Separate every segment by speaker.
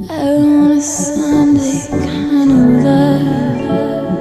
Speaker 1: I want a Sunday kind of love.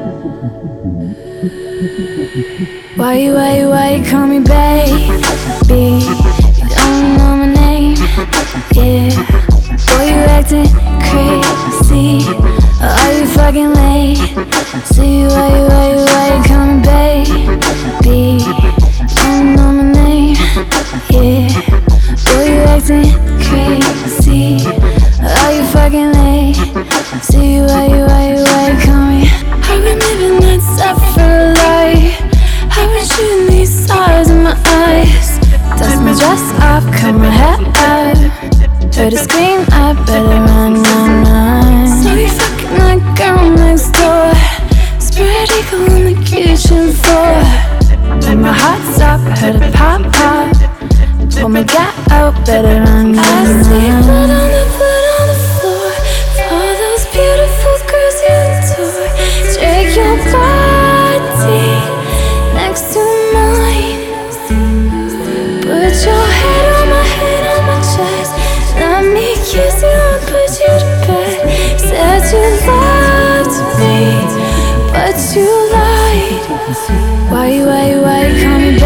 Speaker 1: Why you call me baby? You don't know my name, yeah. Boy, you acting crazy. Are you fucking late? See, why you call me baby? You don't know my name, yeah. Boy, you acting crazy. Are you fucking late? See, why you call me? I've been living that suffer life. I've been shooting these stars in my eyes. Dust my dress off, cut my hair out. Heard her scream, I better run. So you fucking that girl next door. Spread eagle on the kitchen floor. When my heart stopped, heard it pop. Pull my gut out, better run. I see blood on the floor. For those beautiful girls you adore. Take your body next to mine. Put your head on my chest. Let me kiss you and put you to bed. Said you loved me, but you lied. Why you call me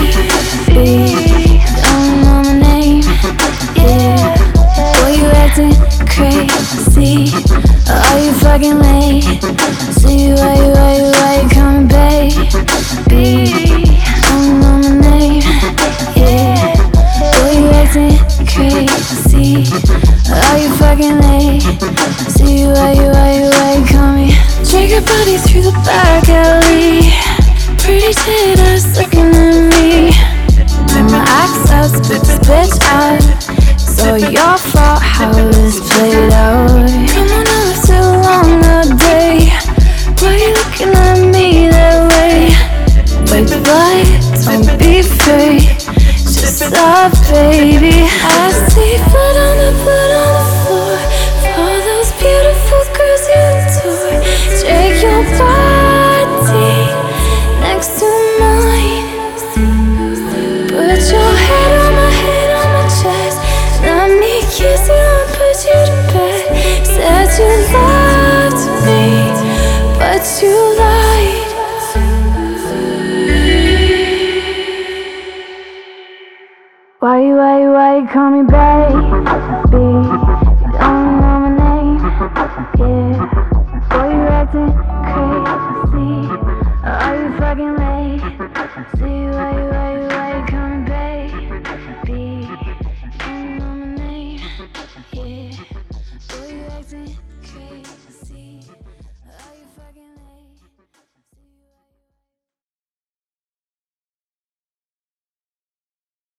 Speaker 1: baby? Don't know my name, yeah. Boy, you acting crazy. Are you fucking late? See, why you call me baby? Don't know my name, yeah. Boy, you acting crazy. Are you fucking late? See, why you call me? Drag your body through the back alley. Pretty titties looking at me. Turn my axe out, spit this bitch out. So your fault how this played out. Come on, I was too long a day. Why you looking at me that way? White blood, don't be fake. Just stop, baby.